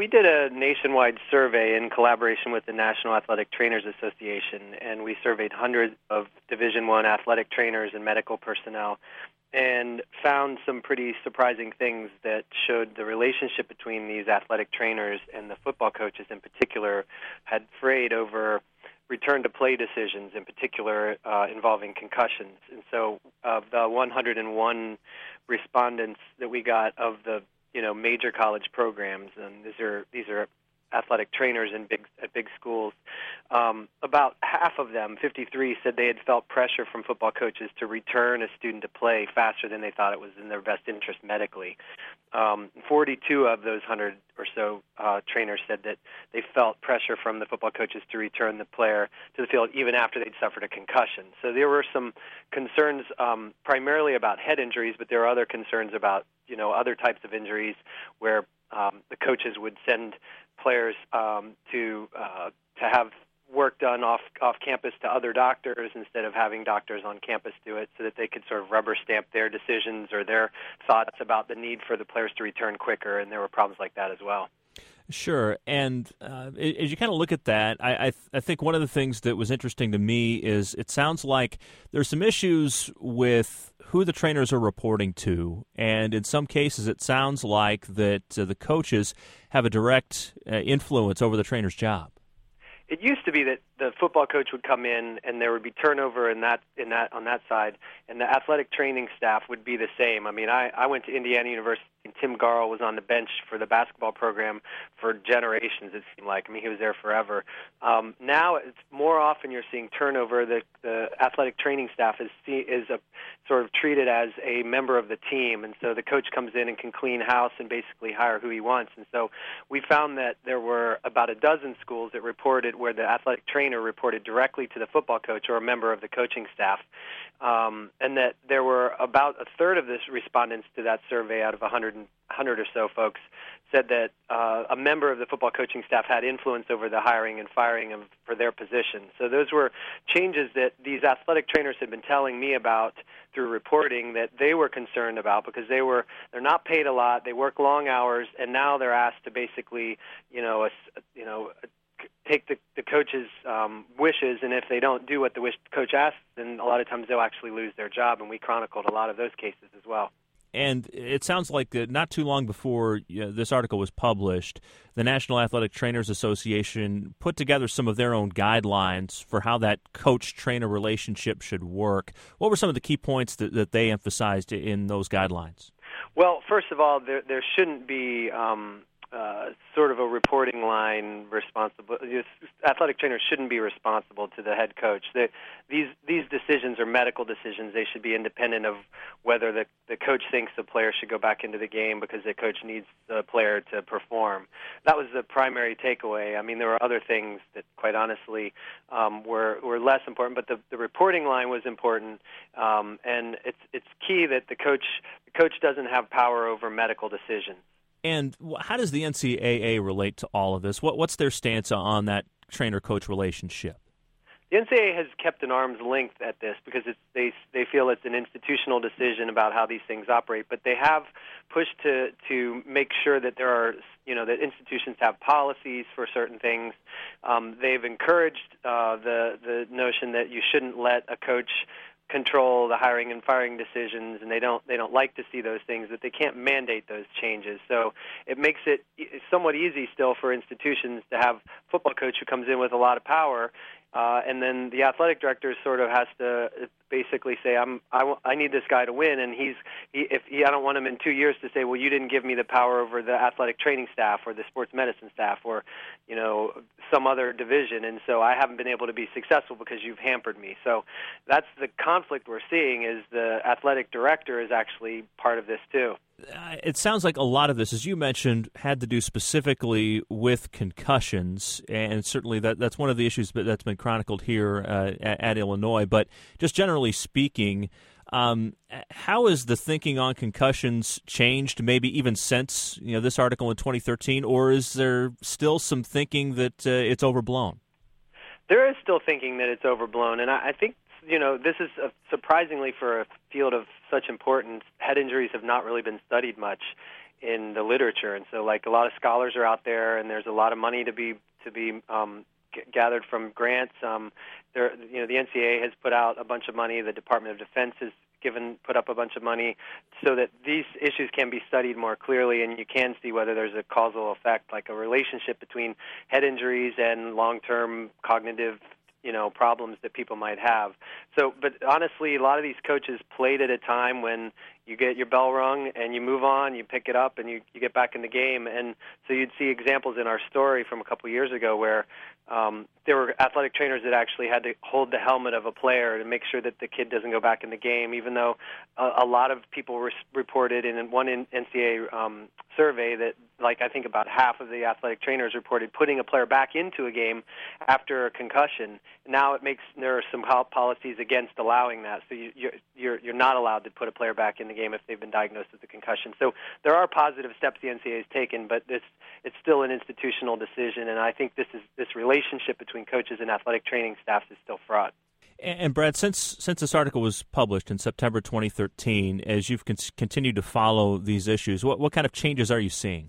we did a nationwide survey in collaboration with the National Athletic Trainers Association, and we surveyed hundreds of Division I athletic trainers and medical personnel, and found some pretty surprising things that showed the relationship between these athletic trainers and the football coaches in particular had frayed over return-to-play decisions, in particular involving concussions. And so of the 101 respondents that we got of the major college programs, and these are athletic trainers at big schools. About half of them, 53, said they had felt pressure from football coaches to return a student to play faster than they thought it was in their best interest medically. 42 of those 100 or so trainers said that they felt pressure from the football coaches to return the player to the field even after they'd suffered a concussion. So there were some concerns primarily about head injuries, but there are other concerns about other types of injuries where the coaches would send players to have work done off campus to other doctors instead of having doctors on campus do it, so that they could sort of rubber stamp their decisions or their thoughts about the need for the players to return quicker, and there were problems like that as well. Sure, and as you kind of look at that, I think one of the things that was interesting to me is it sounds like there's some issues with who the trainers are reporting to, and in some cases it sounds like that the coaches have a direct influence over the trainer's job. It used to be that the football coach would come in and there would be turnover on that side, and the athletic training staff would be the same. I mean, I went to Indiana University, and Tim Garl was on the bench for the basketball program for generations, it seemed like. I mean, he was there forever. Now, it's more often you're seeing turnover. The athletic training staff is sort of treated as a member of the team, and so the coach comes in and can clean house and basically hire who he wants. And so we found that there were about a dozen schools that reported where the athletic trainer reported directly to the football coach or a member of the coaching staff, and that there were about a third of the respondents to that survey out of 100 or so folks said that a member of the football coaching staff had influence over the hiring and firing for their position. So those were changes that these athletic trainers had been telling me about through reporting that they were concerned about, because they're not paid a lot, they work long hours, and now they're asked to basically take the coach's wishes, and if they don't do what the coach asks, then a lot of times they'll actually lose their job, and we chronicled a lot of those cases as well. And it sounds like not too long before this article was published, the National Athletic Trainers Association put together some of their own guidelines for how that coach-trainer relationship should work. What were some of the key points that they emphasized in those guidelines? Well, first of all, there shouldn't be sort of a reporting line responsible. Athletic trainers shouldn't be responsible to the head coach. These decisions are medical decisions. They should be independent of whether the coach thinks the player should go back into the game because the coach needs the player to perform. That was the primary takeaway. I mean, there were other things that, quite honestly, were less important, but the reporting line was important, and it's key that the coach doesn't have power over medical decisions. And how does the NCAA relate to all of this? What's their stance on that trainer-coach relationship? The NCAA has kept an arm's length at this because they feel it's an institutional decision about how these things operate. But they have pushed to make sure that there are that institutions have policies for certain things. They've encouraged the notion that you shouldn't let a coach control the hiring and firing decisions, and they don't like to see those things, but they can't mandate those changes. So it makes it somewhat easy still for institutions to have a football coach who comes in with a lot of power, and then the athletic director sort of has to basically say, I need this guy to win, and I don't want him in 2 years to say, well, you didn't give me the power over the athletic training staff or the sports medicine staff or some other division, and so I haven't been able to be successful because you've hampered me. So that's the conflict we're seeing, is the athletic director is actually part of this too. It sounds like a lot of this, as you mentioned, had to do specifically with concussions, and certainly that's one of the issues that's been chronicled here at Illinois. But just generally speaking, how has the thinking on concussions changed, maybe even since this article in 2013, or is there still some thinking that it's overblown? There is still thinking that it's overblown, and I think this is surprisingly for a field of such importance, head injuries have not really been studied much in the literature. And so, like, a lot of scholars are out there, and there's a lot of money to be gathered from grants. The NCAA has put out a bunch of money. The Department of Defense has put up a bunch of money so that these issues can be studied more clearly, and you can see whether there's a causal effect, like a relationship between head injuries and long-term cognitive problems that people might have. So, but honestly, a lot of these coaches played at a time when you get your bell rung and you move on, you pick it up, and you get back in the game. And so you'd see examples in our story from a couple years ago where there were athletic trainers that actually had to hold the helmet of a player to make sure that the kid doesn't go back in the game, even though a lot of people reported in one NCAA survey that, like, I think about half of the athletic trainers reported putting a player back into a game after a concussion. Now there are some policies against allowing that, so you're not allowed to put a player back in the game if they've been diagnosed with a concussion. So there are positive steps the NCAA has taken, but it's still an institutional decision, and I think this relationship between coaches and athletic training staffs is still fraught. And Brad, since this article was published in September 2013, as you've continued to follow these issues, what kind of changes are you seeing?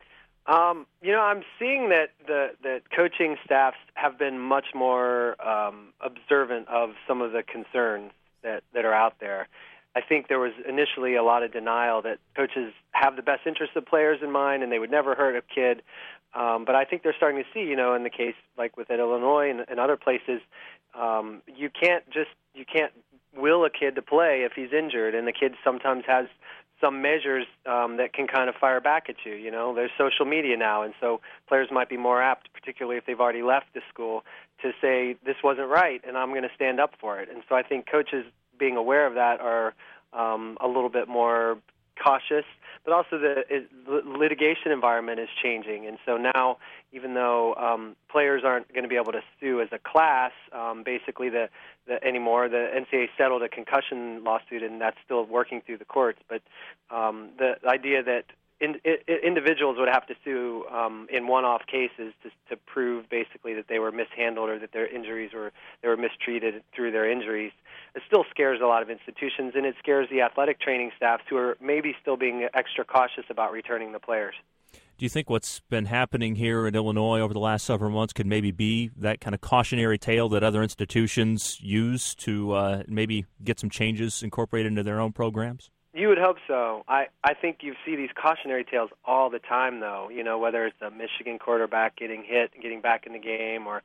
I'm seeing that the coaching staffs have been much more observant of some of the concerns that are out there. I think there was initially a lot of denial that coaches have the best interests of players in mind and they would never hurt a kid. But I think they're starting to see, in the case like with Illinois and other places, you can't will a kid to play if he's injured, and the kid sometimes has some measures that can kind of fire back at you. There's social media now, and so players might be more apt, particularly if they've already left the school, to say this wasn't right, and I'm going to stand up for it. And so I think coaches being aware of that are a little bit more cautious, but also the litigation environment is changing. And so now, even though players aren't going to be able to sue as a class, basically anymore, the NCAA settled a concussion lawsuit, and that's still working through the courts. But the idea that individuals would have to sue in one-off cases to prove basically that they were mishandled or that their injuries they were mistreated through their injuries, it still scares a lot of institutions, and it scares the athletic training staffs who are maybe still being extra cautious about returning the players. Do you think what's been happening here in Illinois over the last several months could maybe be that kind of cautionary tale that other institutions use to maybe get some changes incorporated into their own programs? You would hope so. I think you see these cautionary tales all the time, though, whether it's a Michigan quarterback getting hit and getting back in the game, or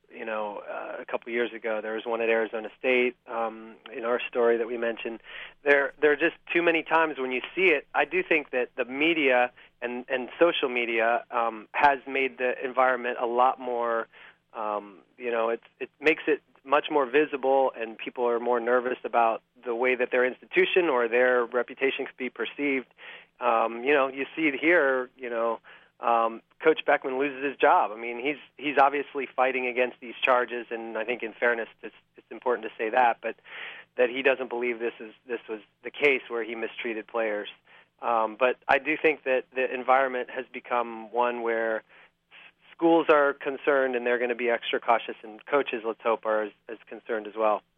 a couple years ago there was one at Arizona State in our story that we mentioned. There are just too many times when you see it. I do think that the media and social media has made the environment a lot more, it makes it much more visible, and people are more nervous about the way that their institution or their reputation could be perceived. You see it here, Coach Beckman loses his job. I mean, he's obviously fighting against these charges, and I think in fairness, it's important to say that, but that he doesn't believe this was the case where he mistreated players. But I do think that the environment has become one where schools are concerned, and they're going to be extra cautious, and coaches, let's hope, are as concerned as well.